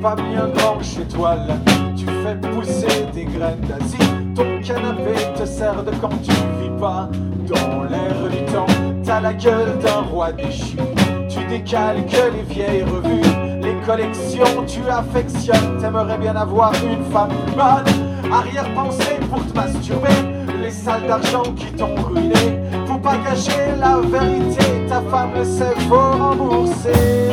pas bien grand chez toi là. Tu fais pousser des graines d'Asie. Ton canapé te sert de quand tu vis pas dans l'air du temps. T'as la gueule d'un roi déchu. Tu décalques les vieilles revues, les collections tu affectionnes. T'aimerais bien avoir une femme plus bonne. Arrière-pensée pour te masturber, les salles d'argent qui t'ont ruiné. Faut pas cacher la vérité, ta femme le sait, faut rembourser.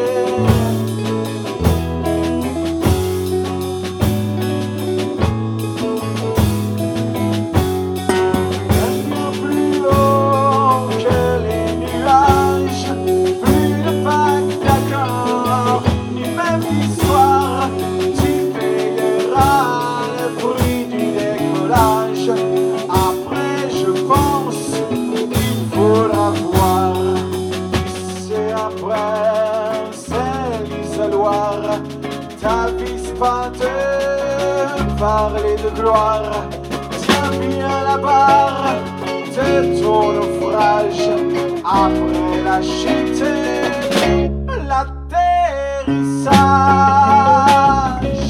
T'avise pas de parler de gloire. Tiens bien la barre de ton naufrage. Après la chute, l'atterrissage.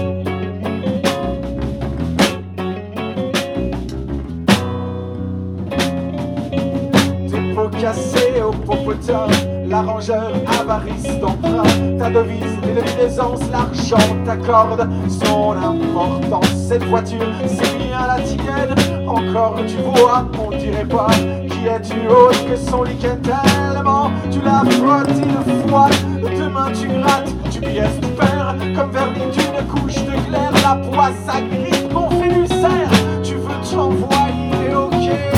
Tes pots cassés au popotin, l'arrangeur avarice d'emprunt. Ta devise et de l'aisance, l'argent t'accorde son importance. Cette voiture, c'est bien la tienne. Encore tu vois, on dirait pas qui est-tu autre que son lichen. Tellement tu l'as frotté une fois. Demain tu grattes, tu pièces, tu perds comme vernis d'une couche de glaire. La poisse agrippe mon Phébussaire. Tu veux t'envoyer au quai.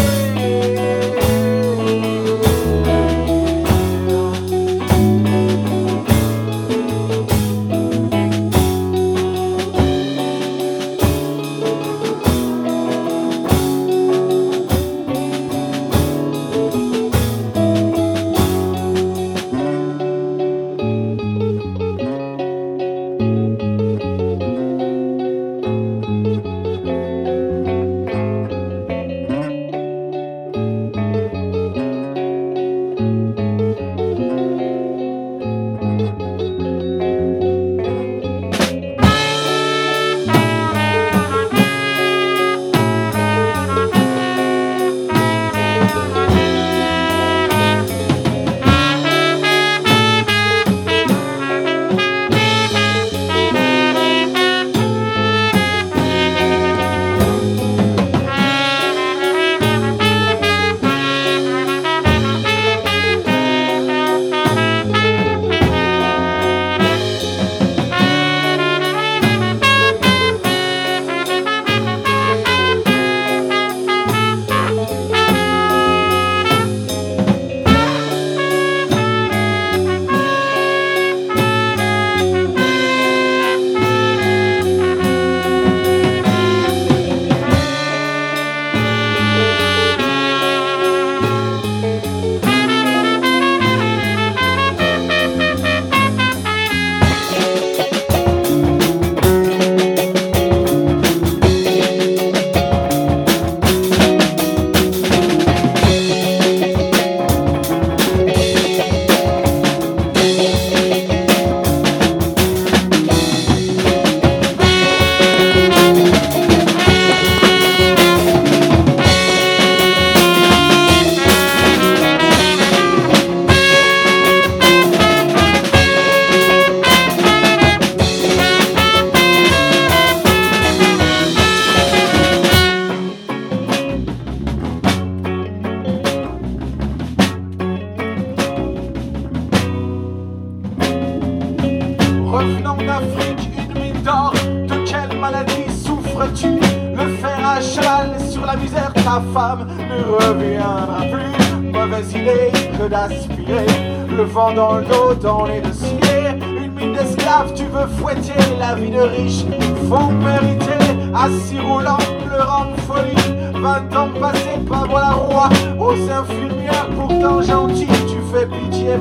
Revenant d'Afrique, une mine d'or. De quelle maladie souffres-tu? Le fer à cheval sur la misère. Ta femme ne reviendra plus. Mauvaise idée que d'aspirer le vent dans le dos, dans les dossiers. Une mine d'esclaves, tu veux fouetter la vie de riche. Faut mériter, assis roulant, pleurant de folie. 20 ans passés, pas voilà roi. Aux infirmières pourtant gentilles, tu fais pitié,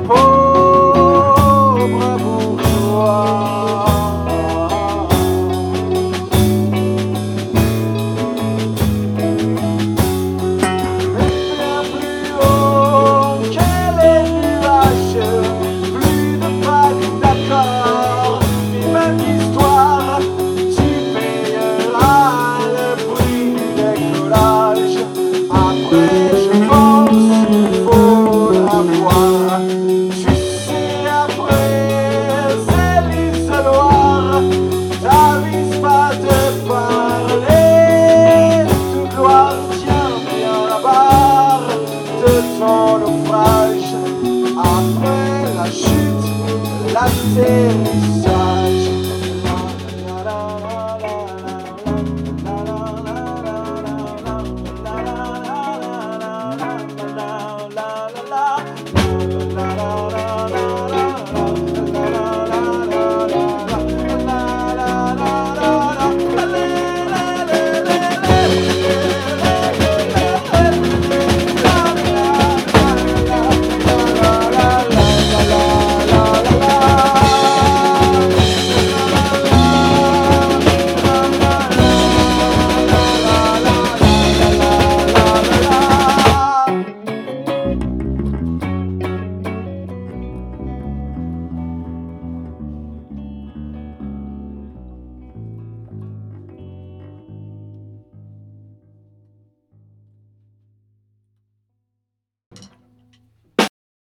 pauvre bourgeois. Même laisser